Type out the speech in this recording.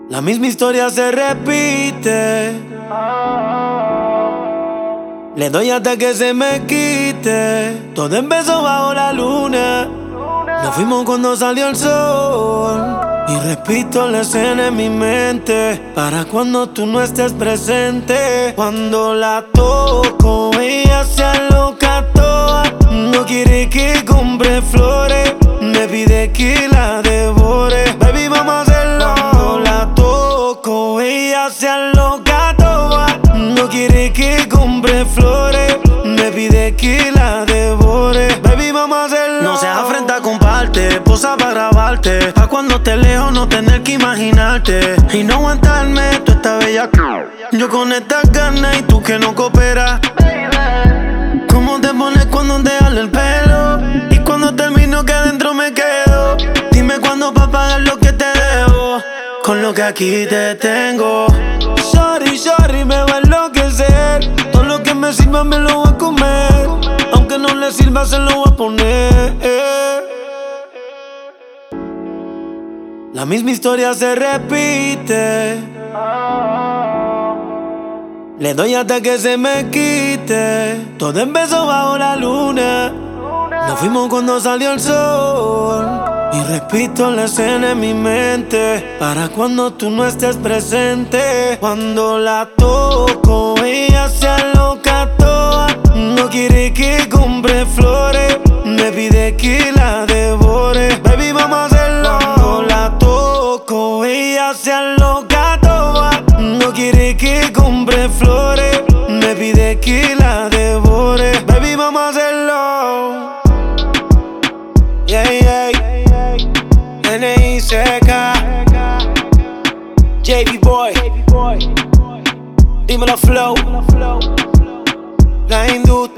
La misma historia se repite. Le doy hasta que se me quite. Todo empezó bajo la luna. Nos fuimos cuando salió el sol. Y repito la escena en mi mente para cuando tú no estés presente. Cuando la toco, ella se aloca toda. No quiere que compre flores, me pide que la devore. Baby, vamos a hacerlo. Cuando la toco, ella se aloca toda. No quiere que compre flores, me pide que la devore. Baby, vamos a hacerlo. No seas afrenta, comparte, posa para grabarte, pa' cuando te lejos no tener que imaginarte y no aguantarme, tú estás bella. Yo con estas ganas y tú que no cooperas. ¿Cómo te pones cuando te jalo el pelo? Y cuando termino que adentro me quedo. Dime cuándo pa' pagar lo que te debo, con lo que aquí te tengo. Sorry, sorry, me va a enloquecer. Todo lo que me sirva me lo voy a comer. Aunque no le sirva se lo voy a poner. La misma historia se repite. Le doy hasta que se me quite. Todo empezó bajo la luna. Nos fuimos cuando salió el sol. Y repito la escena en mi mente para cuando tú no estés presente. Cuando la toco, ella se aloca toda. No quiere que compre flores, me pide que la devore. Baby, vamos a hacerlo. Cuando la toco, ella se aloca toda. No quiere que compre flores, me pide que la devore. Baby, vamos a hacerlo. Yeah, yeah. N.I.C.K. JB Boy. Dímelo Flow. La industria.